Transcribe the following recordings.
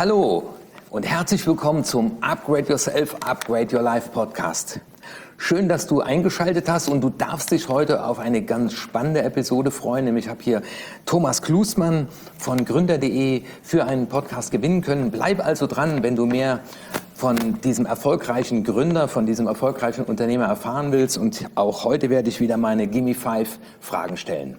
Hallo und herzlich willkommen zum Upgrade Yourself, Upgrade Your Life Podcast. Schön, dass du eingeschaltet hast und du darfst dich heute auf eine ganz spannende Episode freuen. Nämlich ich habe hier Thomas Klusmann von Gründer.de für einen Podcast gewinnen können. Bleib also dran, wenn du mehr von diesem erfolgreichen Gründer, von diesem erfolgreichen Unternehmer erfahren willst. Und auch heute werde ich wieder meine Gimme 5 Fragen stellen.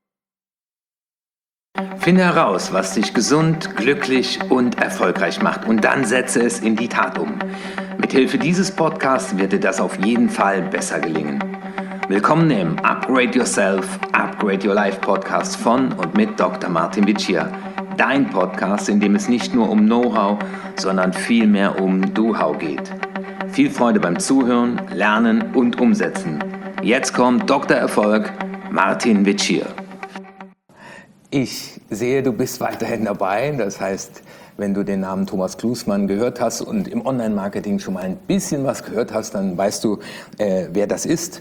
Finde heraus, was dich gesund, glücklich und erfolgreich macht und dann setze es in die Tat um. Mithilfe dieses Podcasts wird dir das auf jeden Fall besser gelingen. Willkommen im Upgrade Yourself, Upgrade Your Life Podcast von und mit Dr. Martin Vicia. Dein Podcast, in dem es nicht nur um Know-how, sondern vielmehr um Do-how geht. Viel Freude beim Zuhören, Lernen und Umsetzen. Jetzt kommt Dr. Erfolg, Martin Vicia. Ich sehe, du bist weiterhin dabei. Das heißt, wenn du den Namen Thomas Klusmann gehört hast und im Online-Marketing schon mal ein bisschen was gehört hast, dann weißt du, wer das ist.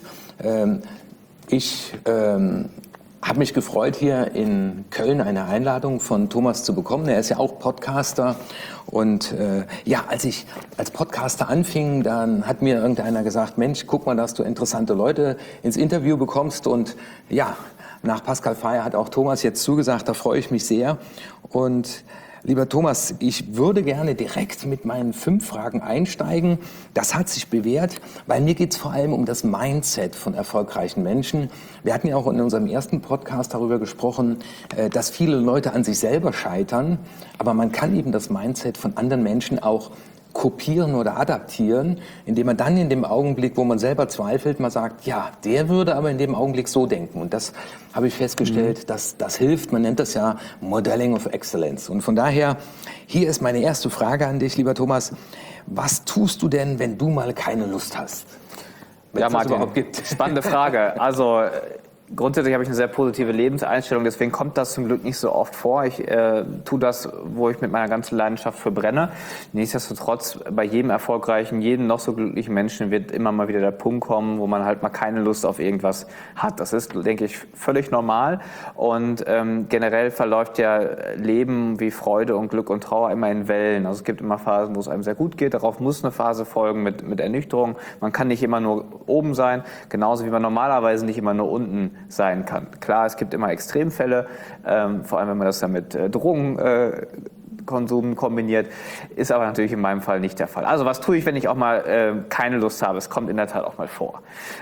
Ich habe mich gefreut, hier in Köln eine Einladung von Thomas zu bekommen. Er ist ja auch Podcaster. Und als ich als Podcaster anfing, dann hat mir irgendeiner gesagt, Mensch, guck mal, dass du interessante Leute ins Interview bekommst. Und ja, nach Pascal Feier hat auch Thomas jetzt zugesagt, da freue ich mich sehr. Und lieber Thomas, ich würde gerne direkt mit meinen 5 Fragen einsteigen. Das hat sich bewährt, weil mir geht es vor allem um das Mindset von erfolgreichen Menschen. Wir hatten ja auch in unserem ersten Podcast darüber gesprochen, dass viele Leute an sich selber scheitern, aber man kann eben das Mindset von anderen Menschen auch kopieren oder adaptieren, indem man dann in dem Augenblick, wo man selber zweifelt, mal sagt, ja, der würde aber in dem Augenblick so denken. Und das habe ich festgestellt, dass das hilft. Man nennt das ja Modeling of Excellence. Und von daher, hier ist meine erste Frage an dich, lieber Thomas. Was tust du denn, wenn du mal keine Lust hast? Wenn es Martin, das überhaupt gibt. Spannende Frage. Also grundsätzlich habe ich eine sehr positive Lebenseinstellung, deswegen kommt das zum Glück nicht so oft vor. Ich tue das, wo ich mit meiner ganzen Leidenschaft für brenne. Nichtsdestotrotz, bei jedem erfolgreichen, jedem noch so glücklichen Menschen wird immer mal wieder der Punkt kommen, wo man halt mal keine Lust auf irgendwas hat. Das ist, denke ich, völlig normal. Und generell verläuft ja Leben wie Freude und Glück und Trauer immer in Wellen. Also es gibt immer Phasen, wo es einem sehr gut geht. Darauf muss eine Phase folgen mit Ernüchterung. Man kann nicht immer nur oben sein, genauso wie man normalerweise nicht immer nur unten sein kann. Klar, es gibt immer Extremfälle, vor allem wenn man das dann mit Drogenkonsum kombiniert, ist aber natürlich in meinem Fall nicht der Fall. Also was tue ich, wenn ich auch mal keine Lust habe? Es kommt in der Tat auch mal vor.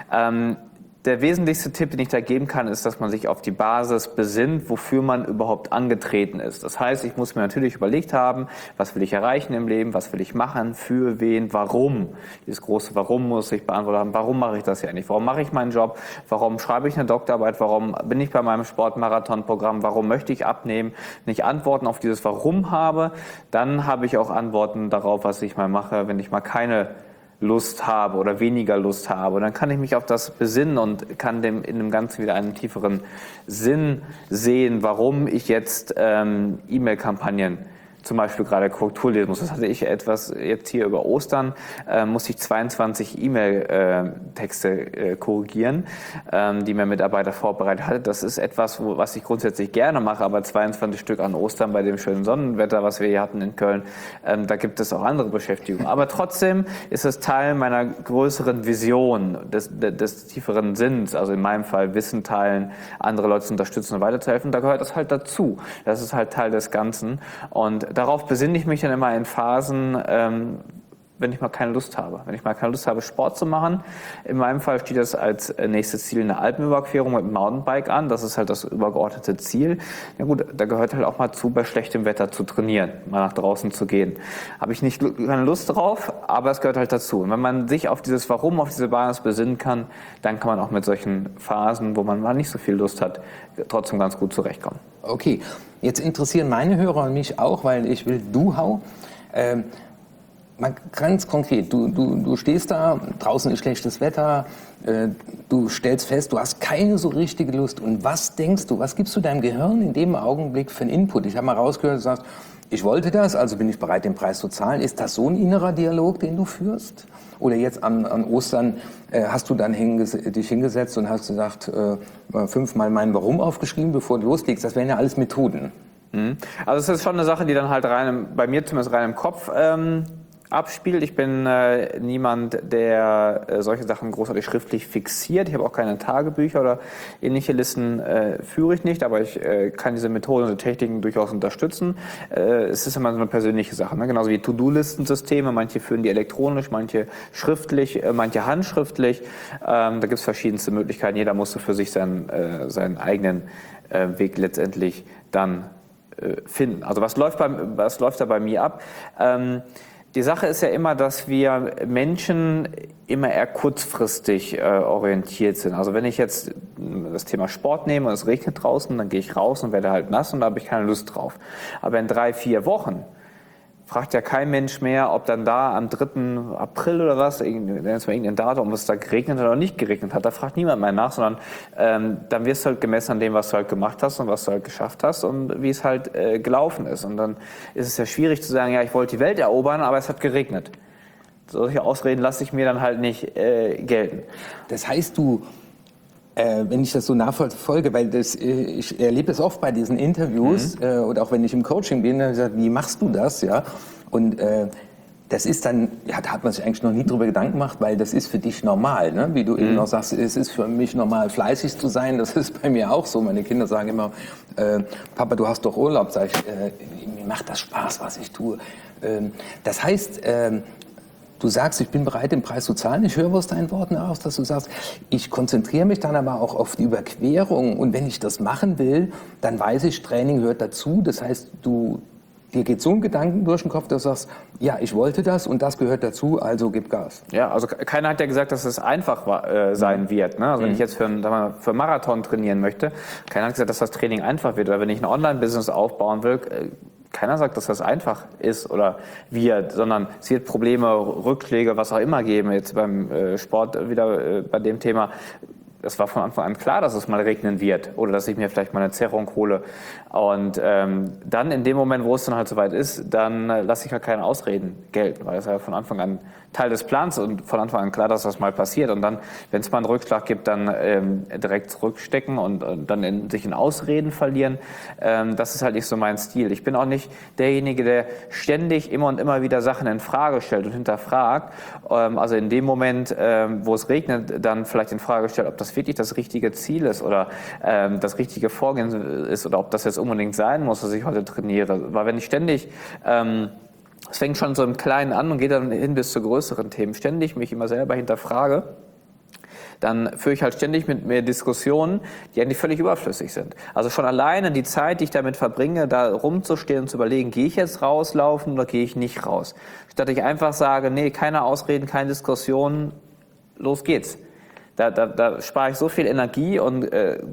Der wesentlichste Tipp, den ich da geben kann, ist, dass man sich auf die Basis besinnt, wofür man überhaupt angetreten ist. Das heißt, ich muss mir natürlich überlegt haben, was will ich erreichen im Leben, was will ich machen, für wen, warum. Dieses große Warum muss ich beantwortet haben. Warum mache ich das ja nicht? Warum mache ich meinen Job? Warum schreibe ich eine Doktorarbeit? Warum bin ich bei meinem Sportmarathonprogramm? Warum möchte ich abnehmen? Wenn ich Antworten auf dieses Warum habe, dann habe ich auch Antworten darauf, was ich mal mache, wenn ich mal keine Lust habe oder weniger Lust habe. Und dann kann ich mich auf das besinnen und kann in dem Ganzen wieder einen tieferen Sinn sehen, warum ich jetzt E-Mail-Kampagnen zum Beispiel gerade Korrektur lesen muss. Das hatte ich etwas jetzt hier über Ostern, musste ich 22 E-Mail-Texte korrigieren, die mein Mitarbeiter vorbereitet hatte. Das ist etwas, was ich grundsätzlich gerne mache, aber 22 Stück an Ostern bei dem schönen Sonnenwetter, was wir hier hatten in Köln, da gibt es auch andere Beschäftigungen. Aber trotzdem ist es Teil meiner größeren Vision, des tieferen Sinns, also in meinem Fall Wissen teilen, andere Leute zu unterstützen und weiterzuhelfen. Da gehört das halt dazu. Das ist halt Teil des Ganzen. Und darauf besinne ich mich dann immer in Phasen, wenn ich mal keine Lust habe. Wenn ich mal keine Lust habe, Sport zu machen. In meinem Fall steht das als nächstes Ziel eine Alpenüberquerung mit dem Mountainbike an. Das ist halt das übergeordnete Ziel. Ja gut, da gehört halt auch mal zu, bei schlechtem Wetter zu trainieren, mal nach draußen zu gehen. Habe ich keine Lust drauf, aber es gehört halt dazu. Und wenn man sich auf dieses Warum, auf diese Basis besinnen kann, dann kann man auch mit solchen Phasen, wo man mal nicht so viel Lust hat, trotzdem ganz gut zurechtkommen. Okay, jetzt interessieren meine Hörer und mich auch, weil ich will Do-how. Ganz konkret, du stehst da, draußen ist schlechtes Wetter, du stellst fest, du hast keine so richtige Lust. Und was denkst du, was gibst du deinem Gehirn in dem Augenblick für einen Input? Ich habe mal rausgehört, du sagst, ich wollte das, also bin ich bereit, den Preis zu zahlen. Ist das so ein innerer Dialog, den du führst? Oder jetzt an Ostern hast du dann dich hingesetzt und hast gesagt, 5-mal mein Warum aufgeschrieben, bevor du loslegst. Das wären ja alles Methoden. Also es ist schon eine Sache, die dann halt bei mir zumindest rein im Kopf abspielt. Ich bin niemand, der solche Sachen großartig schriftlich fixiert. Ich habe auch keine Tagebücher oder ähnliche Listen, führe ich nicht, aber ich kann diese Methoden und Techniken durchaus unterstützen. Es ist immer so eine persönliche Sache, ne? Genauso wie To-Do-Listensysteme. Manche führen die elektronisch, manche schriftlich, manche handschriftlich. Da gibt es verschiedenste Möglichkeiten. Jeder musste für sich seinen eigenen Weg letztendlich dann finden. Also was läuft da bei mir ab? Die Sache ist ja immer, dass wir Menschen immer eher kurzfristig orientiert sind. Also wenn ich jetzt das Thema Sport nehme und es regnet draußen, dann gehe ich raus und werde halt nass und da habe ich keine Lust drauf. Aber in 3-4 Wochen fragt ja kein Mensch mehr, ob dann da am 3. April oder was, irgendein Datum, ob es da geregnet oder nicht geregnet hat. Da fragt niemand mehr nach, sondern dann wirst du halt gemessen an dem, was du halt gemacht hast und was du halt geschafft hast und wie es halt gelaufen ist. Und dann ist es ja schwierig zu sagen, ja, ich wollte die Welt erobern, aber es hat geregnet. Solche Ausreden lasse ich mir dann halt nicht gelten. Das heißt, wenn ich das so nachverfolge, weil ich erlebe es oft bei diesen Interviews oder auch wenn ich im Coaching bin, dann sage ich, wie machst du das? Ja? Und das ist dann, ja, da hat man sich eigentlich noch nie drüber Gedanken gemacht, weil das ist für dich normal, ne? Wie du eben noch sagst, es ist für mich normal, fleißig zu sein. Das ist bei mir auch so. Meine Kinder sagen immer, Papa, du hast doch Urlaub. Sag ich, mir macht das Spaß, was ich tue. Das heißt, du sagst, ich bin bereit, den Preis zu zahlen. Ich höre aus deinen Worten aus, dass du sagst, ich konzentriere mich dann aber auch auf die Überquerung. Und wenn ich das machen will, dann weiß ich, Training gehört dazu. Das heißt, dir geht so ein Gedanken durch den Kopf, dass du sagst, ja, ich wollte das und das gehört dazu, also gib Gas. Ja, also keiner hat ja gesagt, dass es einfach sein wird. Ne? Also wenn ich jetzt für Marathon trainieren möchte, keiner hat gesagt, dass das Training einfach wird. Oder wenn ich ein Online-Business aufbauen will, keiner sagt, dass das einfach ist oder wird, sondern es wird Probleme, Rückschläge, was auch immer geben. Jetzt beim Sport wieder bei dem Thema. Das war von Anfang an klar, dass es mal regnen wird oder dass ich mir vielleicht mal eine Zerrung hole. Und dann in dem Moment, wo es dann halt soweit ist, dann lasse ich halt keine Ausreden gelten, weil es ja von Anfang an Teil des Plans und von Anfang an klar, dass das mal passiert. Und dann, wenn es mal einen Rückschlag gibt, dann direkt zurückstecken und dann sich in Ausreden verlieren. Das ist halt nicht so mein Stil. Ich bin auch nicht derjenige, der ständig immer und immer wieder Sachen in Frage stellt und hinterfragt. Also in dem Moment, wo es regnet, dann vielleicht in Frage stellt, ob das wirklich das richtige Ziel ist oder das richtige Vorgehen ist oder ob das jetzt unbedingt sein muss, dass ich heute trainiere. Weil wenn ich ständig es fängt schon so im Kleinen an und geht dann hin bis zu größeren Themen. Ständig mich immer selber hinterfrage, dann führe ich halt ständig mit mir Diskussionen, die eigentlich völlig überflüssig sind. Also schon alleine die Zeit, die ich damit verbringe, da rumzustehen und zu überlegen, gehe ich jetzt rauslaufen oder gehe ich nicht raus? Statt ich einfach sage, nee, keine Ausreden, keine Diskussionen, los geht's. Da spare ich so viel Energie und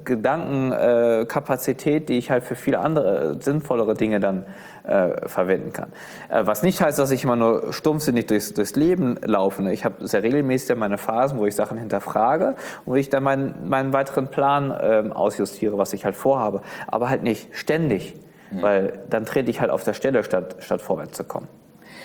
Gedankenkapazität, die ich halt für viele andere sinnvollere Dinge dann verwenden kann. Was nicht heißt, dass ich immer nur stumpfsinnig durchs Leben laufe. Ich habe sehr regelmäßig meine Phasen, wo ich Sachen hinterfrage und wo ich dann meinen weiteren Plan ausjustiere, was ich halt vorhabe. Aber halt nicht ständig, weil dann trete ich halt auf der Stelle, statt vorwärts zu kommen.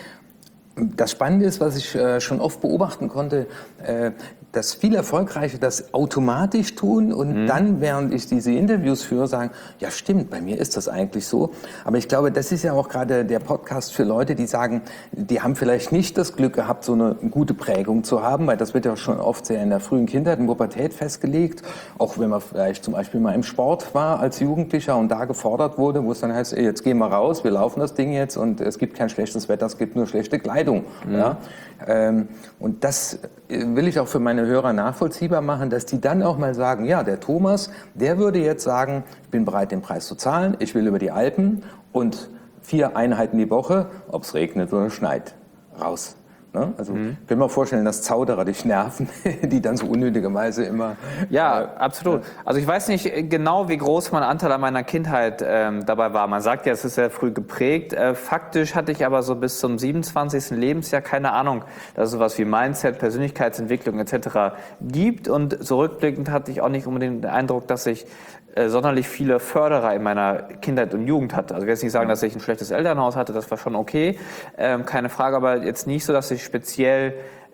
Das Spannende ist, was ich schon oft beobachten konnte, dass viele Erfolgreiche das automatisch tun und dann, während ich diese Interviews führe, sagen, ja stimmt, bei mir ist das eigentlich so. Aber ich glaube, das ist ja auch gerade der Podcast für Leute, die sagen, die haben vielleicht nicht das Glück gehabt, so eine gute Prägung zu haben, weil das wird ja schon oft sehr in der frühen Kindheit, in Pubertät festgelegt. Auch wenn man vielleicht zum Beispiel mal im Sport war als Jugendlicher und da gefordert wurde, wo es dann heißt, ey, jetzt gehen wir raus, wir laufen das Ding jetzt und es gibt kein schlechtes Wetter, es gibt nur schlechte Kleidung. Ja? Und das will ich auch für meine Hörer nachvollziehbar machen, dass die dann auch mal sagen, ja, der Thomas, der würde jetzt sagen, ich bin bereit, den Preis zu zahlen, ich will über die Alpen und 4 Einheiten die Woche, ob es regnet oder schneit, raus. Ne? Also ich kann mir vorstellen, dass Zauderer dich nerven, die dann so unnötigerweise immer... Ja, absolut. Also ich weiß nicht genau, wie groß mein Anteil an meiner Kindheit dabei war. Man sagt ja, es ist sehr früh geprägt. Faktisch hatte ich aber so bis zum 27. Lebensjahr keine Ahnung, dass es sowas wie Mindset, Persönlichkeitsentwicklung etc. gibt. Und zurückblickend hatte ich auch nicht unbedingt den Eindruck, dass ich sonderlich viele Förderer in meiner Kindheit und Jugend hatte. Also ich will jetzt nicht sagen, dass ich ein schlechtes Elternhaus hatte, das war schon okay, keine Frage, aber jetzt nicht so, dass ich speziell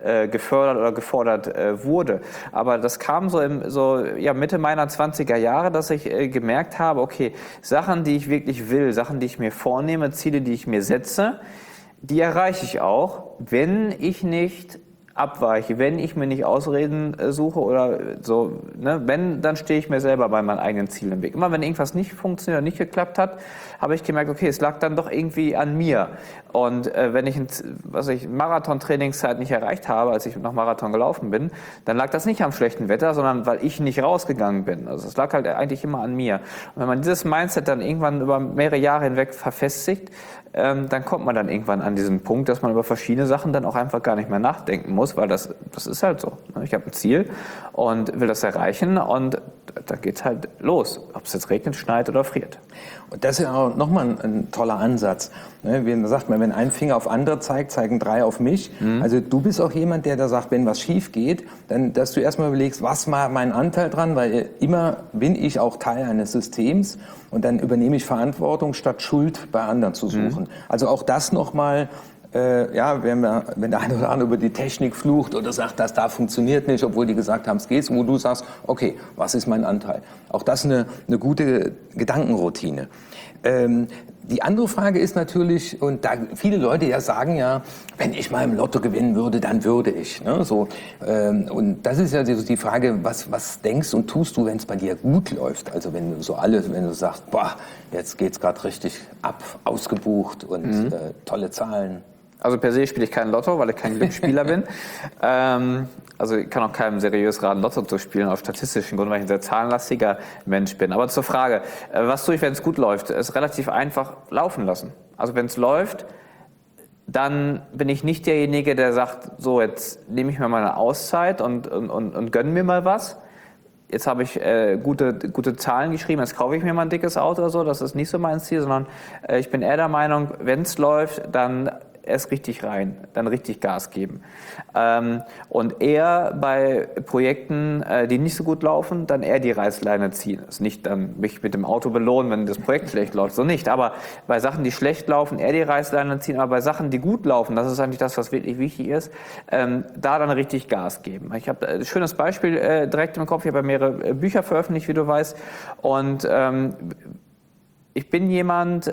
gefördert oder gefordert wurde. Aber das kam so Mitte meiner 20er Jahre, dass ich gemerkt habe, okay, Sachen, die ich wirklich will, Sachen, die ich mir vornehme, Ziele, die ich mir setze, die erreiche ich auch, wenn ich nicht abweiche, wenn ich mir nicht Ausreden suche oder so, ne, dann stehe ich mir selber bei meinen eigenen Zielen im Weg. Immer wenn irgendwas nicht funktioniert oder nicht geklappt hat, habe ich gemerkt, okay, es lag dann doch irgendwie an mir. Und wenn ich Marathon-Trainingszeit nicht erreicht habe, als ich noch Marathon gelaufen bin, dann lag das nicht am schlechten Wetter, sondern weil ich nicht rausgegangen bin. Also es lag halt eigentlich immer an mir. Und wenn man dieses Mindset dann irgendwann über mehrere Jahre hinweg verfestigt, dann kommt man dann irgendwann an diesen Punkt, dass man über verschiedene Sachen dann auch einfach gar nicht mehr nachdenken muss, weil das ist halt so. Ich habe ein Ziel und will das erreichen und dann geht's halt los, ob es jetzt regnet, schneit oder friert. Und das ist ja auch nochmal ein toller Ansatz. Wie sagt man, wenn ein Finger auf andere zeigt, zeigen 3 auf mich. Also du bist auch jemand, der da sagt, wenn was schief geht, dann, dass du erstmal überlegst, was war mein Anteil dran, weil immer bin ich auch Teil eines Systems und dann übernehme ich Verantwortung, statt Schuld bei anderen zu suchen. Also auch das nochmal, wenn der eine oder andere über die Technik flucht oder sagt, das da funktioniert nicht, obwohl die gesagt haben, es geht, wo du sagst, okay, was ist mein Anteil? Auch das eine gute Gedankenroutine. Die andere Frage ist natürlich, und da viele Leute ja sagen ja, wenn ich mal im Lotto gewinnen würde, dann würde ich. Ne? So, und das ist ja die Frage, was denkst und tust du, wenn es bei dir gut läuft? Also wenn du sagst, boah, jetzt geht's gerade richtig ab, ausgebucht und tolle Zahlen. Also per se spiele ich kein Lotto, weil ich kein Glücksspieler bin. Also ich kann auch keinem seriös raten, Lotto zu spielen, aus statistischen Gründen, weil ich ein sehr zahlenlastiger Mensch bin. Aber zur Frage, was tue ich, wenn es gut läuft? Ist relativ einfach laufen lassen. Also wenn es läuft, dann bin ich nicht derjenige, der sagt, so jetzt nehme ich mir mal eine Auszeit und gönne mir mal was. Jetzt habe ich gute Zahlen geschrieben, jetzt kaufe ich mir mal ein dickes Auto oder so. Das ist nicht so mein Ziel, sondern ich bin eher der Meinung, wenn es läuft, dann erst richtig rein, dann richtig Gas geben. Und eher bei Projekten, die nicht so gut laufen, dann eher die Reißleine ziehen. Das ist nicht dann mich mit dem Auto belohnen, wenn das Projekt schlecht läuft, so nicht. Aber bei Sachen, die schlecht laufen, eher die Reißleine ziehen. Aber bei Sachen, die gut laufen, das ist eigentlich das, was wirklich wichtig ist, da dann richtig Gas geben. Ich habe ein schönes Beispiel direkt im Kopf. Ich habe ja mehrere Bücher veröffentlicht, wie du weißt. Und ich bin jemand,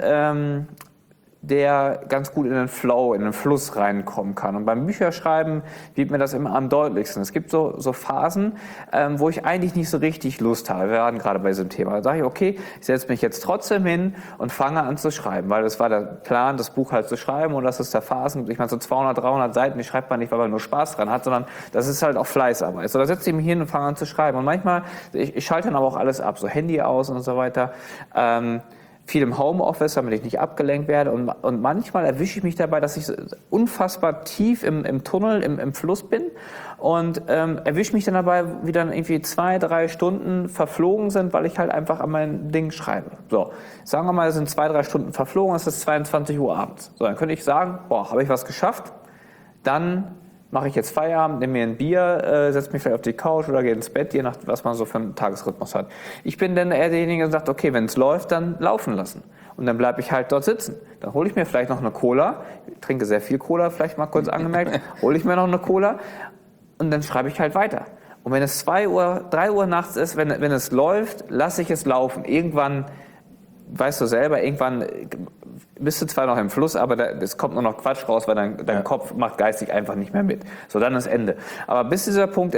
der ganz gut in den Flow, in den Fluss reinkommen kann. Und beim Bücherschreiben wird mir das immer am deutlichsten. Es gibt so Phasen, wo ich eigentlich nicht so richtig Lust habe. Wir waren gerade bei diesem Thema. Da sage ich, okay, ich setze mich jetzt trotzdem hin und fange an zu schreiben, weil das war der Plan, das Buch halt zu schreiben und das ist der Phasen. Ich meine, so 200, 300 Seiten, die schreibt man nicht, weil man nur Spaß dran hat, sondern das ist halt auch Fleißarbeit. So, da setze ich mich hin und fange an zu schreiben. Und manchmal, ich schalte dann aber auch alles ab, so Handy aus und so weiter. Viel im Homeoffice, damit ich nicht abgelenkt werde. Und manchmal erwische ich mich dabei, dass ich unfassbar tief im Tunnel, im Fluss bin und erwische mich dann dabei, wie dann irgendwie 2, 3 Stunden verflogen sind, weil ich halt einfach an mein Ding schreibe. So, sagen wir mal, es sind 2, 3 Stunden verflogen, es ist 22 Uhr abends. So, dann könnte ich sagen, boah, habe ich was geschafft? Dann mache ich jetzt Feierabend, nehme mir ein Bier, setze mich vielleicht auf die Couch oder gehe ins Bett, je nach was man so für einen Tagesrhythmus hat. Ich bin dann eher derjenige, der sagt, okay, wenn es läuft, dann laufen lassen. Und dann bleibe ich halt dort sitzen. Dann hole ich mir vielleicht noch eine Cola, ich trinke sehr viel Cola, vielleicht mal kurz angemerkt, hole ich mir noch eine Cola und dann schreibe ich halt weiter. Und wenn es 2 Uhr, 3 Uhr nachts ist, wenn es läuft, lasse ich es laufen. Irgendwann, weißt du selber, irgendwann bist du zwar noch im Fluss, aber es kommt nur noch Quatsch raus, weil dein Kopf macht geistig einfach nicht mehr mit. So, dann ist Ende. Aber bis dieser Punkt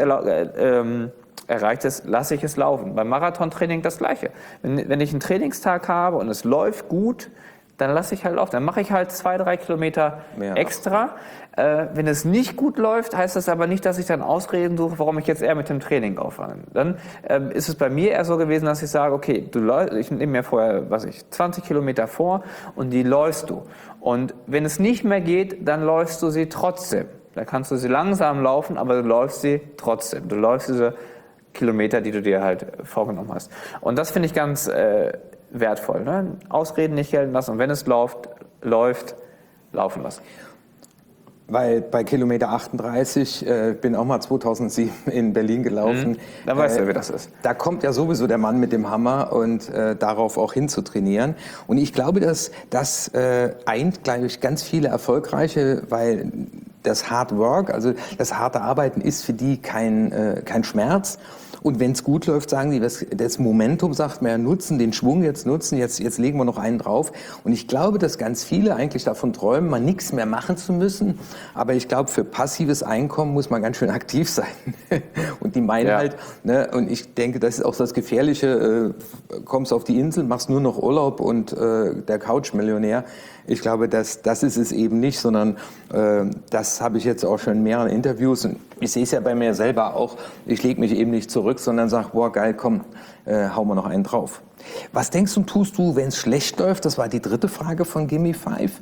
erreicht ist, lasse ich es laufen. Beim Marathontraining das Gleiche. Wenn ich einen Trainingstag habe und es läuft gut, dann lasse ich halt laufen. Dann mache ich halt 2, 3 Kilometer extra. Wenn es nicht gut läuft, heißt das aber nicht, dass ich dann Ausreden suche, warum ich jetzt eher mit dem Training auffange. Dann ist es bei mir eher so gewesen, dass ich sage, okay, ich nehme mir vorher, 20 Kilometer vor und die läufst du. Und wenn es nicht mehr geht, dann läufst du sie trotzdem. Da kannst du sie langsam laufen, aber du läufst sie trotzdem. Du läufst diese Kilometer, die du dir halt vorgenommen hast. Und das finde ich ganz wertvoll. Ne? Ausreden nicht gelten lassen und wenn es läuft, laufen lassen. Weil bei Kilometer 38, bin auch mal 2007 in Berlin gelaufen. Da weißt du, wie das ist. Da kommt ja sowieso der Mann mit dem Hammer und darauf auch hinzutrainieren. Und ich glaube, dass das eint, glaube ich, ganz viele Erfolgreiche, weil das Hard Work, also das harte Arbeiten ist für die kein Schmerz. Und wenn es gut läuft, sagen die, das Momentum sagt man ja, nutzen, den Schwung jetzt nutzen, jetzt legen wir noch einen drauf. Und ich glaube, dass ganz viele eigentlich davon träumen, mal nichts mehr machen zu müssen. Aber ich glaube, für passives Einkommen muss man ganz schön aktiv sein. Und die meinen halt, ne, und ich denke, das ist auch das Gefährliche, kommst auf die Insel, machst nur noch Urlaub und der Couch-Millionär. Ich glaube, das ist es eben nicht, sondern das habe ich jetzt auch schon in mehreren Interviews und ich sehe es ja bei mir selber auch, ich lege mich eben nicht zurück, sondern sage, boah geil, komm, hau mal noch einen drauf. Was denkst du, tust du, wenn es schlecht läuft? Das war die dritte Frage von Gimme 5.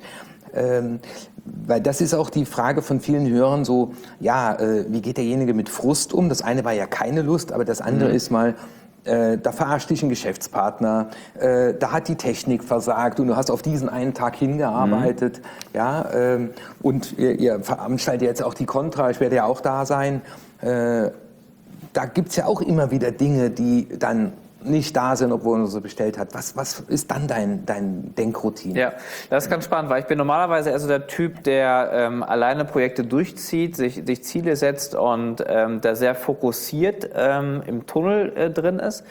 Weil das ist auch die Frage von vielen Hörern so, ja, wie geht derjenige mit Frust um? Das eine war ja keine Lust, aber das andere ist mal, da verarscht dich ein Geschäftspartner, da hat die Technik versagt und du hast auf diesen einen Tag hingearbeitet, ja, und ihr veranstaltet jetzt auch die Contra, ich werde ja auch da sein. Da gibt's ja auch immer wieder Dinge, die dann nicht da sind, obwohl man so bestellt hat. Was ist dann dein Denkroutine? Ja, das ist ganz spannend, weil ich bin normalerweise eher so der Typ, der alleine Projekte durchzieht, sich Ziele setzt und da sehr fokussiert im Tunnel drin ist.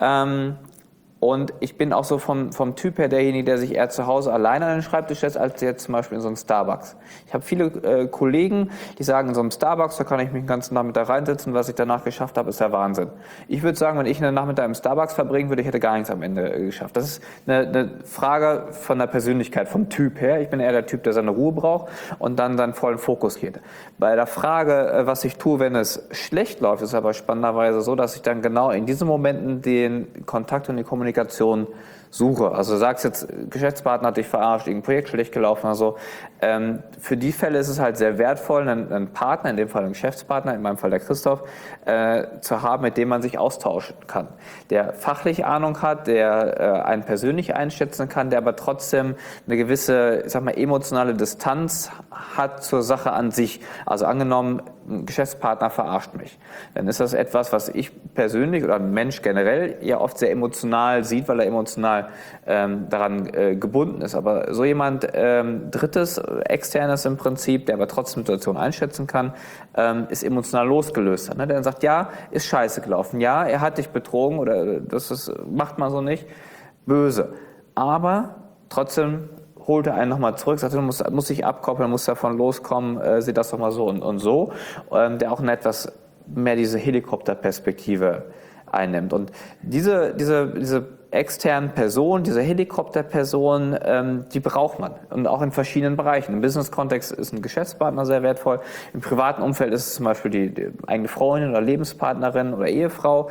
Und ich bin auch so vom Typ her derjenige, der sich eher zu Hause alleine an den Schreibtisch setzt, als jetzt zum Beispiel in so einem Starbucks. Ich habe viele Kollegen, die sagen, in so einem Starbucks, da kann ich mich den ganzen Nachmittag reinsetzen, was ich danach geschafft habe, ist der Wahnsinn. Ich würde sagen, wenn ich einen Nachmittag im Starbucks verbringen würde, ich hätte gar nichts am Ende geschafft. Das ist eine Frage von der Persönlichkeit, vom Typ her. Ich bin eher der Typ, der seine Ruhe braucht und dann vollen Fokus geht. Bei der Frage, was ich tue, wenn es schlecht läuft, ist aber spannenderweise so, dass ich dann genau in diesen Momenten den Kontakt und die Kommunikation suche. Also du sagst jetzt, Geschäftspartner hat dich verarscht, irgendein Projekt schlecht gelaufen oder so. Für die Fälle ist es halt sehr wertvoll, einen Partner, in dem Fall einen Geschäftspartner, in meinem Fall der Christoph, zu haben, mit dem man sich austauschen kann. Der fachlich Ahnung hat, der einen persönlich einschätzen kann, der aber trotzdem eine gewisse, ich sag mal, emotionale Distanz hat zur Sache an sich. Also angenommen, ein Geschäftspartner verarscht mich. Dann ist das etwas, was ich persönlich oder ein Mensch generell ja oft sehr emotional sieht, weil er emotional daran gebunden ist. Aber so jemand Drittes, Externes im Prinzip, der aber trotzdem Situationen einschätzen kann, ist emotional losgelöst. Ne? Der dann sagt, ja, ist scheiße gelaufen. Ja, er hat dich betrogen oder macht man so nicht. Böse. Aber trotzdem holt er einen nochmal zurück, sagt, du musst sich abkoppeln, musst davon loskommen, sieh das doch mal so und so. Der auch etwas mehr diese Helikopterperspektive einnimmt. Und diese externen Personen, diese Helikopterpersonen, die braucht man. Und auch in verschiedenen Bereichen. Im Business-Kontext ist ein Geschäftspartner sehr wertvoll. Im privaten Umfeld ist es zum Beispiel die eigene Freundin oder Lebenspartnerin oder Ehefrau.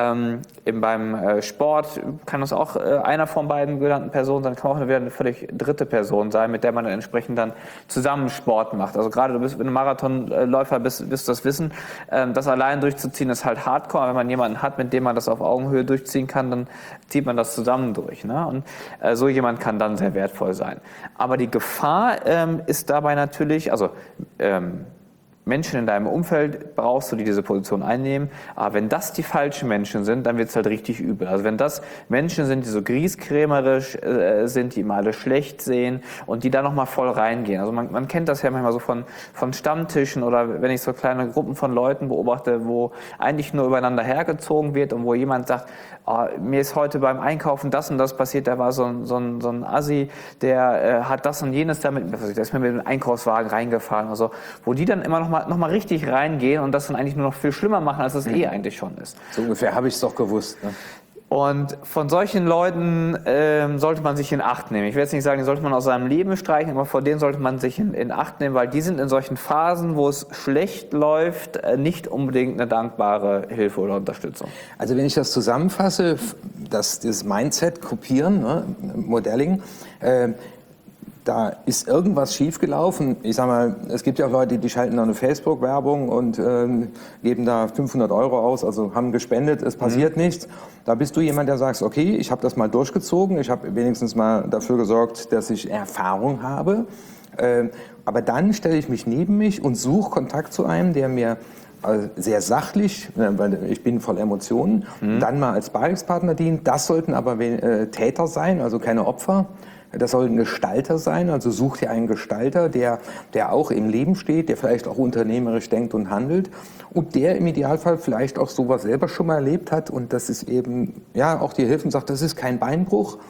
Beim Sport kann das auch einer von beiden genannten Personen sein, kann auch eine völlig dritte Person sein, mit der man dann entsprechend dann zusammen Sport macht. Also gerade wenn du Marathonläufer bist, wirst du das wissen. Das allein durchzuziehen ist halt hardcore. Wenn man jemanden hat, mit dem man das auf Augenhöhe durchziehen kann, dann zieht man das zusammen durch. Ne? Und so jemand kann dann sehr wertvoll sein. Aber die Gefahr ist dabei natürlich, also Menschen in deinem Umfeld brauchst du, die diese Position einnehmen. Aber wenn das die falschen Menschen sind, dann wird es halt richtig übel. Also wenn das Menschen sind, die so grieskrämerisch sind, die immer alle schlecht sehen und die da nochmal voll reingehen. Also man kennt das ja manchmal so von Stammtischen oder wenn ich so kleine Gruppen von Leuten beobachte, wo eigentlich nur übereinander hergezogen wird und wo jemand sagt, oh, mir ist heute beim Einkaufen das und das passiert, da war so ein Assi, der hat das und jenes damit, der ist mir mit dem Einkaufswagen reingefahren. Also wo die dann immer noch mal richtig reingehen und das dann eigentlich nur noch viel schlimmer machen, als es eigentlich schon ist. So ungefähr habe ich es doch gewusst. Ne? Und von solchen Leuten sollte man sich in Acht nehmen. Ich will jetzt nicht sagen, die sollte man aus seinem Leben streichen, aber vor denen sollte man sich in Acht nehmen, weil die sind in solchen Phasen, wo es schlecht läuft, nicht unbedingt eine dankbare Hilfe oder Unterstützung. Also wenn ich das zusammenfasse, das Mindset kopieren, ne, Modelling, da ist irgendwas schiefgelaufen. Ich sag mal, es gibt ja auch Leute, die schalten da eine Facebook-Werbung und geben da 500 € aus, also haben gespendet, es passiert nichts. Da bist du jemand, der sagt, okay, ich habe das mal durchgezogen, ich habe wenigstens mal dafür gesorgt, dass ich Erfahrung habe. Aber dann stelle ich mich neben mich und suche Kontakt zu einem, der mir sehr sachlich, weil ich bin voll Emotionen, dann mal als Sparringspartner dient. Das sollten aber Täter sein, also keine Opfer. Das soll ein Gestalter sein, also such dir einen Gestalter, der auch im Leben steht, der vielleicht auch unternehmerisch denkt und handelt und der im Idealfall vielleicht auch sowas selber schon mal erlebt hat und das ist eben, ja, auch dir hilft und sagt, das ist kein Beinbruch.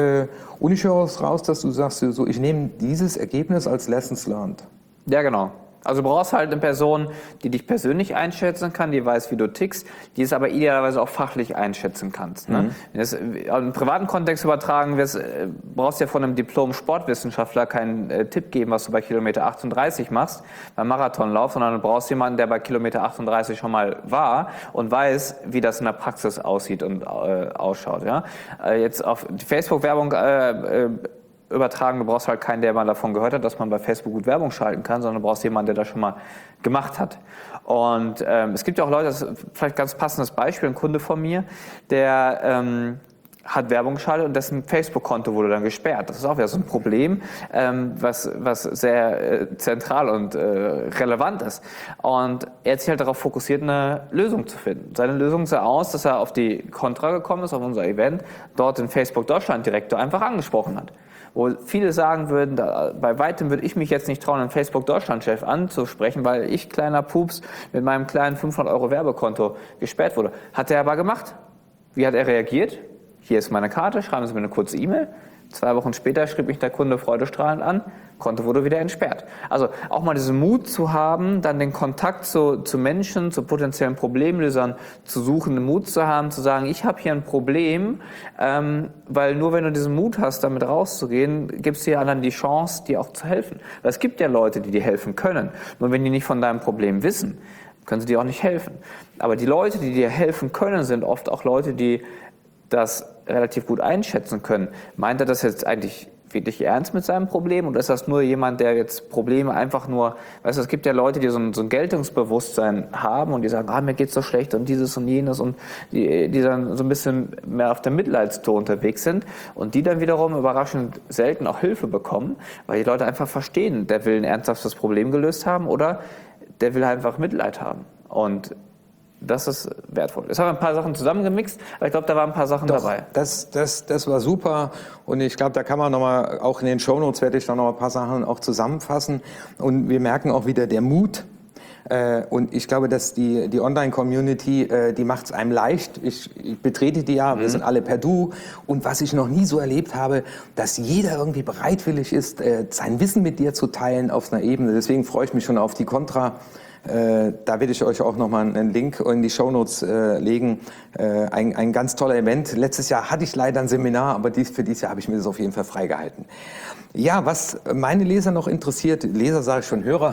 Und ich höre raus, dass du sagst, so, ich nehme dieses Ergebnis als Lessons learned. Ja, genau. Also du brauchst halt eine Person, die dich persönlich einschätzen kann, die weiß, wie du tickst, die es aber idealerweise auch fachlich einschätzen kannst. Ne? Wenn du es im privaten Kontext übertragen wirst, brauchst du ja von einem Diplom-Sportwissenschaftler keinen Tipp geben, was du bei Kilometer 38 machst, beim Marathonlauf, sondern du brauchst jemanden, der bei Kilometer 38 schon mal war und weiß, wie das in der Praxis aussieht und ausschaut. Ja? Jetzt auf die Facebook-Werbung übertragen, du brauchst halt keinen, der mal davon gehört hat, dass man bei Facebook gut Werbung schalten kann, sondern du brauchst jemanden, der das schon mal gemacht hat. Und es gibt ja auch Leute, das ist vielleicht ein ganz passendes Beispiel, ein Kunde von mir, der hat Werbung geschaltet und dessen Facebook-Konto wurde dann gesperrt. Das ist auch wieder so ein Problem, was sehr zentral und relevant ist. Und er hat sich halt darauf fokussiert, eine Lösung zu finden. Seine Lösung sah aus, dass er auf die Contra gekommen ist, auf unser Event, dort den Facebook-Deutschland-Direktor einfach angesprochen hat. Wo viele sagen würden, bei weitem würde ich mich jetzt nicht trauen, einen Facebook-Deutschland-Chef anzusprechen, weil ich, kleiner Pups, mit meinem kleinen 500 € Werbekonto gesperrt wurde. Hat er aber gemacht. Wie hat er reagiert? Hier ist meine Karte, schreiben Sie mir eine kurze E-Mail. 2 Wochen später schrieb mich der Kunde freudestrahlend an, Konto wurde wieder entsperrt. Also auch mal diesen Mut zu haben, dann den Kontakt zu Menschen, zu potenziellen Problemlösern zu suchen, den Mut zu haben, zu sagen, ich habe hier ein Problem, weil nur wenn du diesen Mut hast, damit rauszugehen, gibst du dir anderen die Chance, dir auch zu helfen. Weil es gibt ja Leute, die dir helfen können. Nur wenn die nicht von deinem Problem wissen, können sie dir auch nicht helfen. Aber die Leute, die dir helfen können, sind oft auch Leute, die das relativ gut einschätzen können. Meint er das jetzt eigentlich wirklich ernst mit seinem Problem oder ist das nur jemand, der jetzt Probleme einfach nur, weißt du, es gibt ja Leute, die so ein Geltungsbewusstsein haben und die sagen, mir geht's so schlecht und dieses und jenes und die dann so ein bisschen mehr auf der Mitleidstour unterwegs sind und die dann wiederum überraschend selten auch Hilfe bekommen, weil die Leute einfach verstehen, der will ein ernsthaftes Problem gelöst haben oder der will einfach Mitleid haben und das ist wertvoll. Jetzt haben wir ein paar Sachen zusammengemixt, aber ich glaube, da waren ein paar Sachen dabei. Das war super und ich glaube, da kann man nochmal, auch in den Shownotes werde ich dann noch ein paar Sachen auch zusammenfassen und wir merken auch wieder der Mut und ich glaube, dass die Online-Community, die macht es einem leicht. Ich betrete die ja, wir sind alle per Du und was ich noch nie so erlebt habe, dass jeder irgendwie bereitwillig ist, sein Wissen mit dir zu teilen auf einer Ebene. Deswegen freue ich mich schon auf die Contra. Da werde ich euch auch nochmal einen Link in die Shownotes legen. Ein ganz toller Event. Letztes Jahr hatte ich leider ein Seminar, aber für dieses Jahr habe ich mir das auf jeden Fall freigehalten. Ja, was meine Leser noch interessiert, Leser sage ich schon, Hörer,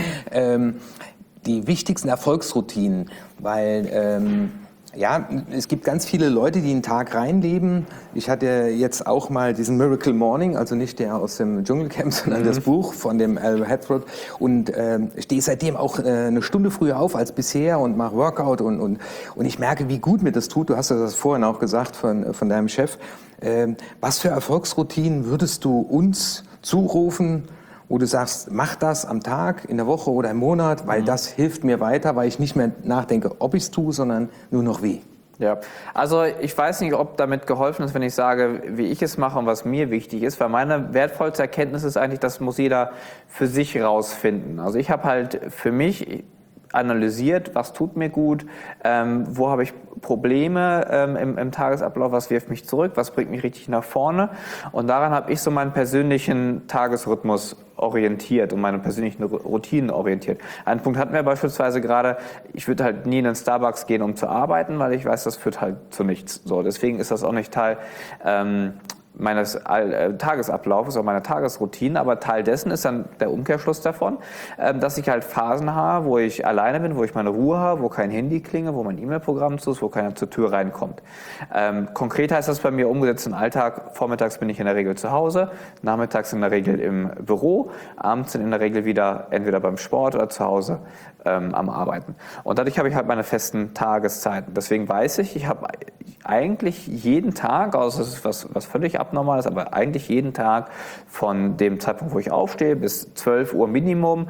die wichtigsten Erfolgsroutinen, weil ja, es gibt ganz viele Leute, die einen Tag reinleben. Ich hatte jetzt auch mal diesen Miracle Morning, also nicht der aus dem Dschungelcamp, sondern das Buch von dem Al Hathroyd und stehe seitdem auch eine Stunde früher auf als bisher und mache Workout und ich merke, wie gut mir das tut. Du hast ja das vorhin auch gesagt von deinem Chef. Was für Erfolgsroutinen würdest du uns zurufen, wo du sagst, mach das am Tag, in der Woche oder im Monat, weil das hilft mir weiter, weil ich nicht mehr nachdenke, ob ich es tue, sondern nur noch wie. Ja, also ich weiß nicht, ob damit geholfen ist, wenn ich sage, wie ich es mache und was mir wichtig ist, weil meine wertvollste Erkenntnis ist eigentlich, das muss jeder für sich rausfinden. Also ich habe halt für mich analysiert, was tut mir gut, wo habe ich Probleme im Tagesablauf, was wirft mich zurück, was bringt mich richtig nach vorne und daran habe ich so meinen persönlichen Tagesrhythmus orientiert und meine persönlichen Routinen orientiert. Einen Punkt hatten wir beispielsweise gerade, ich würde halt nie in den Starbucks gehen, um zu arbeiten, weil ich weiß, das führt halt zu nichts. So, deswegen ist das auch nicht Teil meines Tagesablaufes oder meiner Tagesroutine, aber Teil dessen ist dann der Umkehrschluss davon, dass ich halt Phasen habe, wo ich alleine bin, wo ich meine Ruhe habe, wo kein Handy klingelt, wo mein E-Mail-Programm zu ist, wo keiner zur Tür reinkommt. Konkret heißt das bei mir umgesetzt im Alltag, vormittags bin ich in der Regel zu Hause, nachmittags in der Regel im Büro, abends in der Regel wieder entweder beim Sport oder zu Hause am Arbeiten. Und dadurch habe ich halt meine festen Tageszeiten. Deswegen weiß ich habe eigentlich jeden Tag, also das ist was völlig Abnormales, aber eigentlich jeden Tag von dem Zeitpunkt, wo ich aufstehe, bis 12 Uhr Minimum,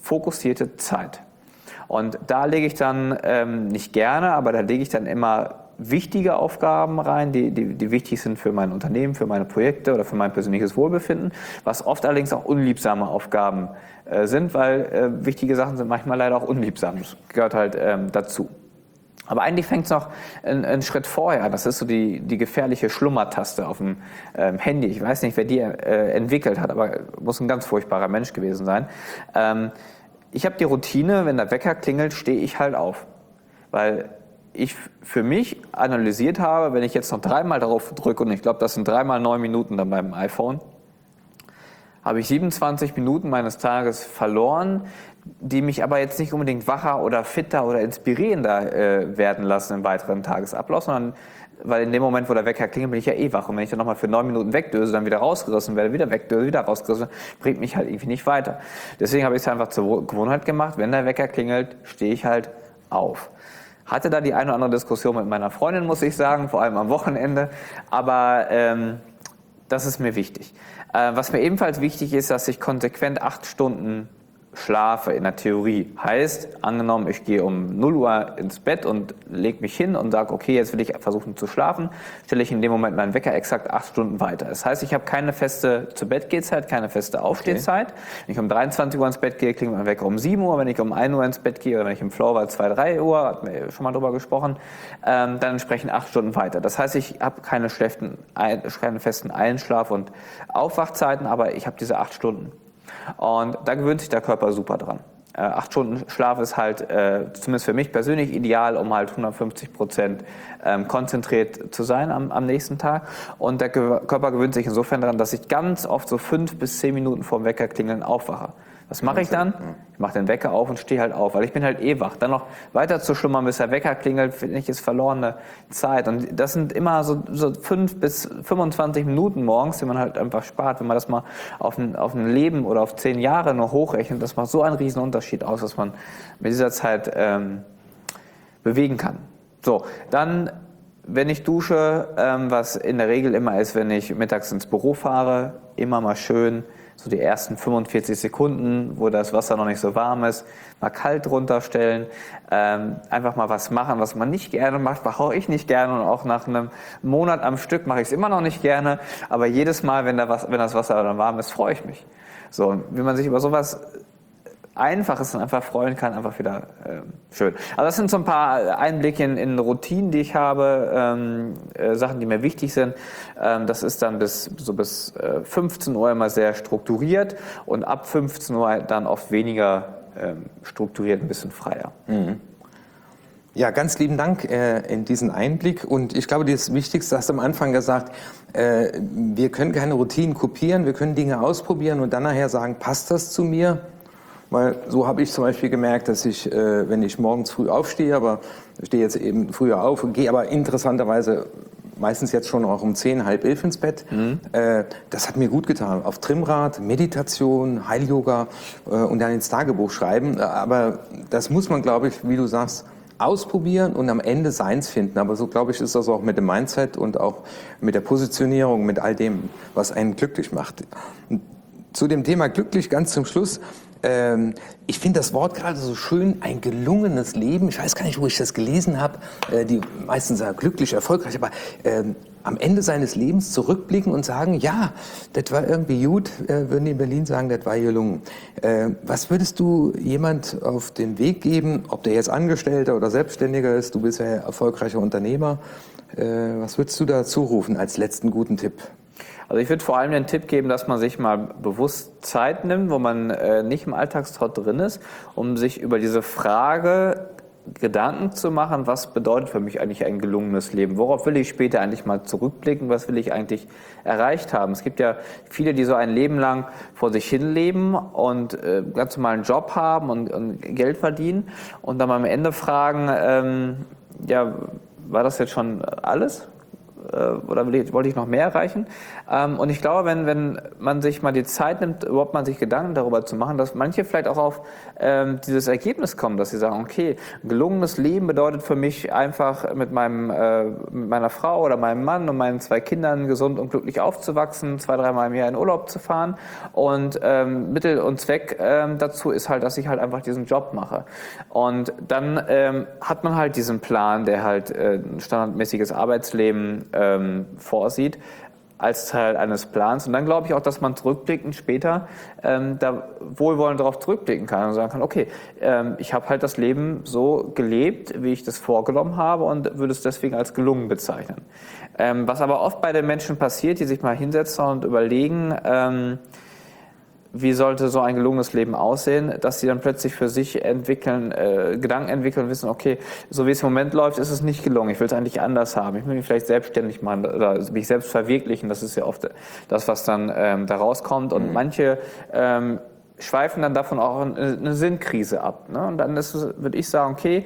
fokussierte Zeit. Und da lege ich dann, nicht gerne, aber da lege ich dann immer wichtige Aufgaben rein, die wichtig sind für mein Unternehmen, für meine Projekte oder für mein persönliches Wohlbefinden, was oft allerdings auch unliebsame Aufgaben sind, weil wichtige Sachen sind manchmal leider auch unliebsam. Das gehört halt dazu. Aber eigentlich fängt es noch einen Schritt vorher an. Das ist so die gefährliche Schlummertaste auf dem Handy. Ich weiß nicht, wer die entwickelt hat, aber muss ein ganz furchtbarer Mensch gewesen sein. Ich habe die Routine, wenn der Wecker klingelt, stehe ich halt auf. Weil ich für mich analysiert habe, wenn ich jetzt noch 3-mal darauf drücke, und ich glaube, das sind 3-mal 9 Minuten dann beim iPhone, habe ich 27 Minuten meines Tages verloren, die mich aber jetzt nicht unbedingt wacher oder fitter oder inspirierender werden lassen im weiteren Tagesablauf, sondern weil in dem Moment, wo der Wecker klingelt, bin ich ja eh wach. Und wenn ich dann nochmal für 9 Minuten wegdöse, dann wieder rausgerissen werde, wieder wegdöse, wieder rausgerissen, bringt mich halt irgendwie nicht weiter. Deswegen habe ich es einfach zur Gewohnheit gemacht, wenn der Wecker klingelt, stehe ich halt auf. Hatte da die eine oder andere Diskussion mit meiner Freundin, muss ich sagen, vor allem am Wochenende, aber das ist mir wichtig. Was mir ebenfalls wichtig ist, dass ich konsequent 8 Stunden schlafe in der Theorie. Heißt, angenommen, ich gehe um 0 Uhr ins Bett und lege mich hin und sage, okay, jetzt will ich versuchen zu schlafen, stelle ich in dem Moment meinen Wecker exakt 8 Stunden weiter. Das heißt, ich habe keine feste Zu-Bett-Gehzeit, keine feste Aufstehzeit. Wenn ich um 23 Uhr ins Bett gehe, klingelt mein Wecker um 7 Uhr. Wenn ich um 1 Uhr ins Bett gehe oder wenn ich im Flow war, 2, 3 Uhr, hatten wir schon mal drüber gesprochen, dann entsprechend 8 Stunden weiter. Das heißt, ich habe keine festen Einschlaf- und Aufwachzeiten, aber ich habe diese 8 Stunden. Und da gewöhnt sich der Körper super dran. 8 Stunden Schlaf ist halt, zumindest für mich persönlich, ideal, um halt 150% konzentriert zu sein am nächsten Tag. Und der Körper gewöhnt sich insofern daran, dass ich ganz oft so 5 bis 10 Minuten vorm Wecker klingeln aufwache. Was mache ich dann? Ich mache den Wecker auf und stehe halt auf, weil ich bin halt eh wach. Dann noch weiter zu schlummern, bis der Wecker klingelt, finde ich, ist verlorene Zeit. Und das sind immer so 5 bis 25 Minuten morgens, die man halt einfach spart. Wenn man das mal auf ein Leben oder auf 10 Jahre nur hochrechnet, das macht so einen riesen Unterschied aus, dass man mit dieser Zeit bewegen kann. So, dann, wenn ich dusche, was in der Regel immer ist, wenn ich mittags ins Büro fahre, immer mal schön so die ersten 45 Sekunden, wo das Wasser noch nicht so warm ist, mal kalt runterstellen, einfach mal was machen, was man nicht gerne macht, mache ich nicht gerne, und auch nach einem Monat am Stück mache ich es immer noch nicht gerne, aber jedes Mal, wenn das Wasser dann warm ist, freue ich mich. So, wie man sich über sowas Einfaches dann einfach freuen kann, einfach wieder schön. Also das sind so ein paar Einblicke in Routinen, die ich habe, Sachen, die mir wichtig sind. Das ist dann bis 15 Uhr immer sehr strukturiert und ab 15 Uhr dann oft weniger strukturiert, ein bisschen freier. Mhm. Ja, ganz lieben Dank in diesen Einblick. Und ich glaube, das Wichtigste hast du am Anfang gesagt, wir können keine Routinen kopieren, wir können Dinge ausprobieren und dann nachher sagen, passt das zu mir? Weil so habe ich zum Beispiel gemerkt, dass ich, wenn ich morgens früh aufstehe, aber ich stehe jetzt eben früher auf und gehe aber interessanterweise meistens jetzt schon auch um 10, halb 11 ins Bett. Das hat mir gut getan. Auf Trimmrad, Meditation, Heil-Yoga und dann ins Tagebuch schreiben. Aber das muss man, glaube ich, wie du sagst, ausprobieren und am Ende seins finden. Aber so, glaube ich, ist das auch mit dem Mindset und auch mit der Positionierung, mit all dem, was einen glücklich macht. Und zu dem Thema glücklich ganz zum Schluss. Ich finde das Wort gerade so schön, ein gelungenes Leben. Ich weiß gar nicht, wo ich das gelesen habe. Die meisten sagen glücklich, erfolgreich, aber am Ende seines Lebens zurückblicken und sagen, ja, das war irgendwie gut, würden die in Berlin sagen, das war gelungen. Was würdest du jemand auf den Weg geben, ob der jetzt Angestellter oder Selbstständiger ist, du bist ja erfolgreicher Unternehmer, was würdest du da zurufen als letzten guten Tipp? Also ich würde vor allem den Tipp geben, dass man sich mal bewusst Zeit nimmt, wo man nicht im Alltagstrott drin ist, um sich über diese Frage Gedanken zu machen, was bedeutet für mich eigentlich ein gelungenes Leben? Worauf will ich später eigentlich mal zurückblicken? Was will ich eigentlich erreicht haben? Es gibt ja viele, die so ein Leben lang vor sich hin leben und ganz normalen Job haben und Geld verdienen und dann am Ende fragen, ja, war das jetzt schon alles? oder wollte ich noch mehr erreichen? Und ich glaube, wenn man sich mal die Zeit nimmt, überhaupt mal sich Gedanken darüber zu machen, dass manche vielleicht auch auf dieses Ergebnis kommen, dass sie sagen, okay, ein gelungenes Leben bedeutet für mich einfach mit meiner Frau oder meinem Mann und meinen 2 Kindern gesund und glücklich aufzuwachsen, 2-3 Mal im Jahr in Urlaub zu fahren und Mittel und Zweck dazu ist halt, dass ich halt einfach diesen Job mache. Und dann hat man halt diesen Plan, der halt ein standardmäßiges Arbeitsleben vorsieht, als Teil eines Plans. Und dann glaube ich auch, dass man zurückblickend später da wohlwollend darauf zurückblicken kann und sagen kann, okay, ich habe halt das Leben so gelebt, wie ich das vorgenommen habe und würde es deswegen als gelungen bezeichnen. Was aber oft bei den Menschen passiert, die sich mal hinsetzen und überlegen, wie sollte so ein gelungenes Leben aussehen, dass sie dann plötzlich für sich Gedanken entwickeln und wissen, okay, so wie es im Moment läuft, ist es nicht gelungen, ich will es eigentlich anders haben, ich will mich vielleicht selbstständig machen oder mich selbst verwirklichen, das ist ja oft das, was dann da rauskommt und manche schweifen dann davon auch eine Sinnkrise ab. Ne? Und dann würde ich sagen, okay,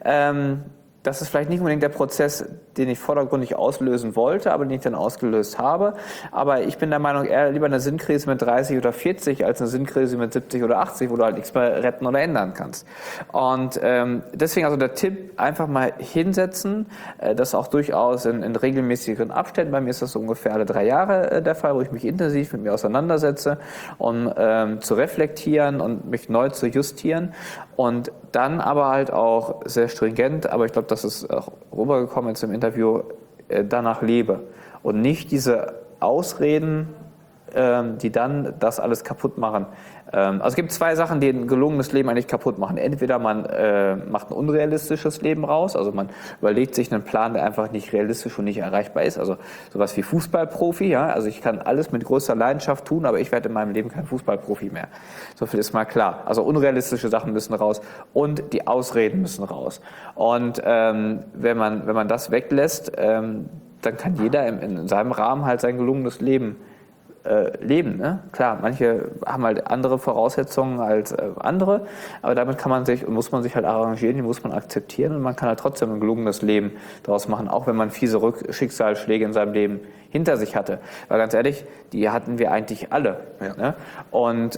das ist vielleicht nicht unbedingt der Prozess, den ich vordergründig auslösen wollte, aber den ich dann ausgelöst habe. Aber ich bin der Meinung, eher lieber eine Sinnkrise mit 30 oder 40 als eine Sinnkrise mit 70 oder 80, wo du halt nichts mehr retten oder ändern kannst. Und deswegen also der Tipp, einfach mal hinsetzen, das auch durchaus in regelmäßigeren Abständen. Bei mir ist das so ungefähr alle 3 Jahre der Fall, wo ich mich intensiv mit mir auseinandersetze, um zu reflektieren und mich neu zu justieren. Und dann aber halt auch sehr stringent, aber ich glaube, das ist auch rübergekommen jetzt im Interview, danach lebe. Und nicht diese Ausreden, die dann das alles kaputt machen. Also es gibt 2 Sachen, die ein gelungenes Leben eigentlich kaputt machen. Entweder man macht ein unrealistisches Leben raus, also man überlegt sich einen Plan, der einfach nicht realistisch und nicht erreichbar ist. Also sowas wie Fußballprofi, ja. Also ich kann alles mit größter Leidenschaft tun, aber ich werde in meinem Leben kein Fußballprofi mehr. So viel ist mal klar. Also unrealistische Sachen müssen raus und die Ausreden müssen raus. Und wenn man das weglässt, dann kann jeder in seinem Rahmen halt sein gelungenes Leben leben. Ne? Klar, manche haben halt andere Voraussetzungen als andere, aber damit muss man sich halt arrangieren, die muss man akzeptieren und man kann halt trotzdem ein gelungenes Leben daraus machen, auch wenn man fiese Schicksalsschläge in seinem Leben hinter sich hatte. Weil ganz ehrlich, die hatten wir eigentlich alle. Ja. Ne? Und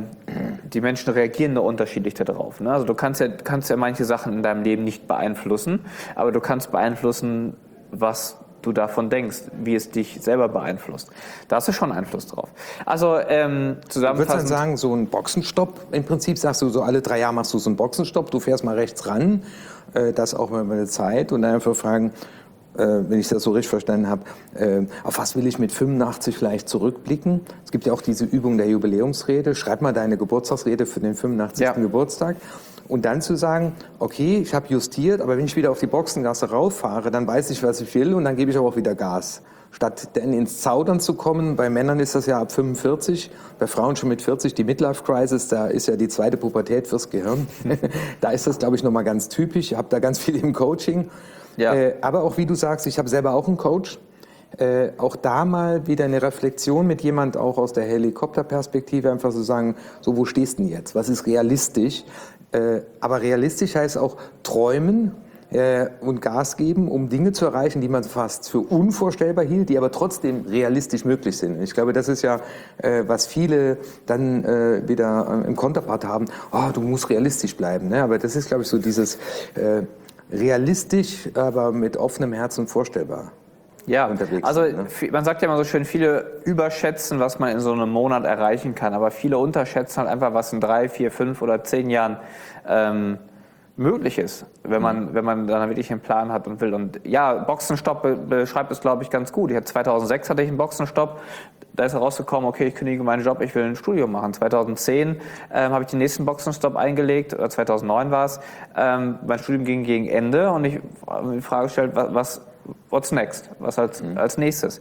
die Menschen reagieren nur unterschiedlich darauf. Ne? Also du kannst ja manche Sachen in deinem Leben nicht beeinflussen, aber du kannst beeinflussen, was du davon denkst, wie es dich selber beeinflusst. Da hast du schon Einfluss drauf. Also zusammenfassend... Du würdest dann sagen, so ein Boxenstopp, im Prinzip sagst du, so alle 3 Jahre machst du so einen Boxenstopp, du fährst mal rechts ran, das auch mal eine Zeit und dann einfach fragen, wenn ich das so richtig verstanden habe, auf was will ich mit 85 vielleicht zurückblicken? Es gibt ja auch diese Übung der Jubiläumsrede, schreib mal deine Geburtstagsrede für den 85. Geburtstag. Und dann zu sagen, okay, ich habe justiert, aber wenn ich wieder auf die Boxengasse rauffahre, dann weiß ich, was ich will und dann gebe ich aber auch wieder Gas. Statt dann ins Zaudern zu kommen, bei Männern ist das ja ab 45, bei Frauen schon mit 40, die Midlife-Crisis, da ist ja die zweite Pubertät fürs Gehirn. Da ist das, glaube ich, nochmal ganz typisch. Ich habe da ganz viel im Coaching. Ja. Aber auch, wie du sagst, ich habe selber auch einen Coach. Auch da mal wieder eine Reflexion mit jemand auch aus der Helikopterperspektive, einfach so sagen, so wo stehst du denn jetzt? Was ist realistisch? Aber realistisch heißt auch träumen und Gas geben, um Dinge zu erreichen, die man fast für unvorstellbar hielt, die aber trotzdem realistisch möglich sind. Ich glaube, das ist ja, was viele dann wieder im Konterpart haben, oh, du musst realistisch bleiben. Ne? Aber das ist, glaube ich, so dieses realistisch, aber mit offenem Herzen vorstellbar. Ja, also man sagt ja immer so schön, viele überschätzen, was man in so einem Monat erreichen kann, aber viele unterschätzen halt einfach, was in 3, 4, 5 oder 10 Jahren möglich ist, wenn man dann wirklich einen Plan hat und will. Und ja, Boxenstopp beschreibt es, glaube ich, ganz gut. 2006 hatte ich einen Boxenstopp, da ist herausgekommen, okay, ich kündige meinen Job, ich will ein Studium machen. 2010 habe ich den nächsten Boxenstopp eingelegt, oder 2009 war es. Mein Studium ging gegen Ende und ich habe mir die Frage gestellt, what's next? Was als nächstes?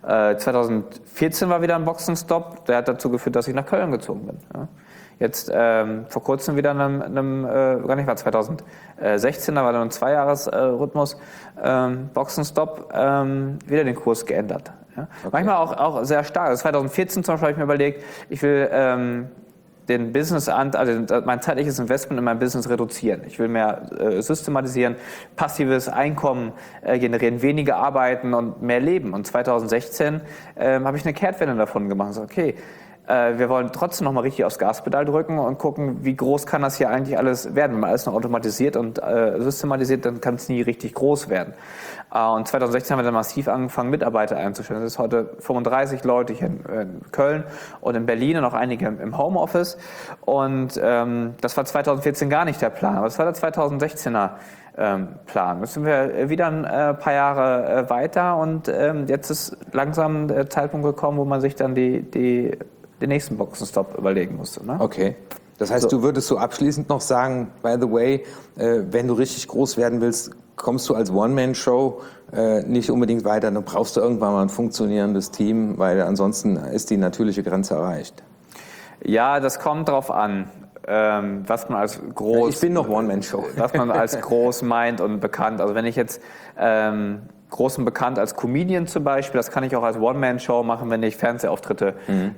2014 war wieder ein Boxenstopp, der hat dazu geführt, dass ich nach Köln gezogen bin. Ja. Jetzt vor kurzem wieder gar nicht mal 2016, da war dann ein 2-Jahres-Rhythmus, Boxenstopp, wieder den Kurs geändert. Ja. Okay. Manchmal auch sehr stark. Also 2014 zum Beispiel habe ich mir überlegt, ich will den mein zeitliches Investment in mein Business reduzieren. Ich will mehr systematisieren, passives Einkommen generieren, weniger arbeiten und mehr leben. Und 2016 habe ich eine Kehrtwende davon gemacht. So, okay, wir wollen trotzdem noch mal richtig aufs Gaspedal drücken und gucken, wie groß kann das hier eigentlich alles werden. Wenn man alles noch automatisiert und systematisiert, dann kann es nie richtig groß werden. Und 2016 haben wir dann massiv angefangen, Mitarbeiter einzustellen. Das ist heute 35 Leute hier in Köln und in Berlin und auch einige im Homeoffice. Und das war 2014 gar nicht der Plan, aber das war der 2016er Plan. Jetzt sind wir wieder ein paar Jahre weiter und jetzt ist langsam der Zeitpunkt gekommen, wo man sich dann den nächsten Boxenstopp überlegen musste. Ne? Okay. Das heißt, du würdest so abschließend noch sagen, by the way, wenn du richtig groß werden willst, kommst du als One-Man-Show nicht unbedingt weiter, dann brauchst du irgendwann mal ein funktionierendes Team, weil ansonsten ist die natürliche Grenze erreicht. Ja, das kommt drauf an, was man als groß... Ich bin noch One-Man-Show. Was man als groß meint und bekannt. Also wenn ich jetzt groß und bekannt als Comedian zum Beispiel, das kann ich auch als One-Man-Show machen, wenn ich Fernsehauftritte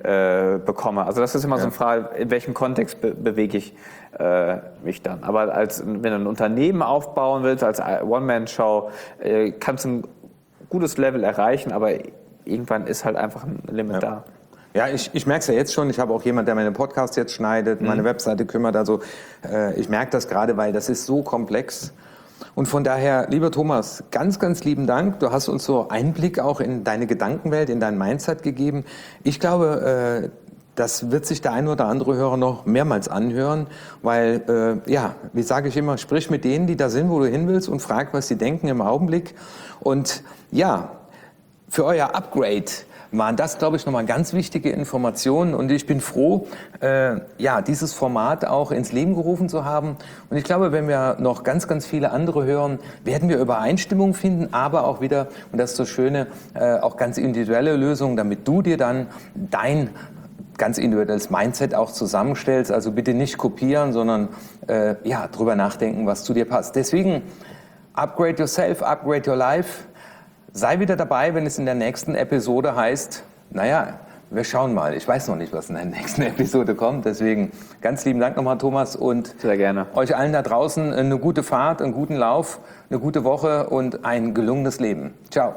bekomme. Also das ist immer so eine Frage, in welchem Kontext bewege ich mich dann. Aber wenn du ein Unternehmen aufbauen willst, als One-Man-Show, kannst du ein gutes Level erreichen, aber irgendwann ist halt einfach ein Limit da. Ja, ich merke es ja jetzt schon. Ich habe auch jemanden, der meine Podcasts jetzt schneidet, meine Webseite kümmert. Also ich merke das gerade, weil das ist so komplex. Und von daher, lieber Thomas, ganz, ganz lieben Dank. Du hast uns so Einblick auch in deine Gedankenwelt, in dein Mindset gegeben. Ich glaube, das wird sich der ein oder andere Hörer noch mehrmals anhören, weil, wie sage ich immer, sprich mit denen, die da sind, wo du hin willst und frag, was sie denken im Augenblick. Und ja, für euer Upgrade waren das, glaube ich, nochmal ganz wichtige Informationen. Und ich bin froh, dieses Format auch ins Leben gerufen zu haben. Und ich glaube, wenn wir noch ganz, ganz viele andere hören, werden wir Übereinstimmung finden, aber auch wieder, und das ist das Schöne, auch ganz individuelle Lösungen, damit du dir dann dein ganz individuelles Mindset auch zusammenstellst. Also bitte nicht kopieren, sondern drüber nachdenken, was zu dir passt. Deswegen, upgrade yourself, upgrade your life. Sei wieder dabei, wenn es in der nächsten Episode heißt, wir schauen mal. Ich weiß noch nicht, was in der nächsten Episode kommt. Deswegen ganz lieben Dank nochmal, Thomas. Und sehr gerne. Euch allen da draußen eine gute Fahrt, einen guten Lauf, eine gute Woche und ein gelungenes Leben. Ciao.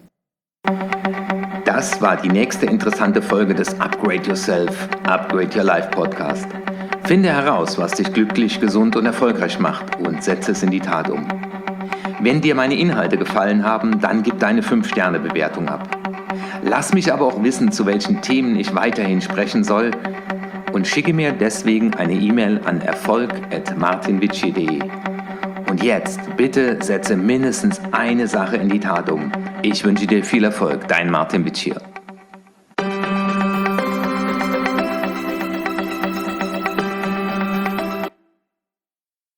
Das war die nächste interessante Folge des Upgrade Yourself, Upgrade Your Life Podcast. Finde heraus, was dich glücklich, gesund und erfolgreich macht und setze es in die Tat um. Wenn dir meine Inhalte gefallen haben, dann gib deine 5-Sterne-Bewertung ab. Lass mich aber auch wissen, zu welchen Themen ich weiterhin sprechen soll und schicke mir deswegen eine E-Mail an erfolg@martinvici.de. Und jetzt, bitte setze mindestens eine Sache in die Tat um. Ich wünsche dir viel Erfolg, dein Martin Vici.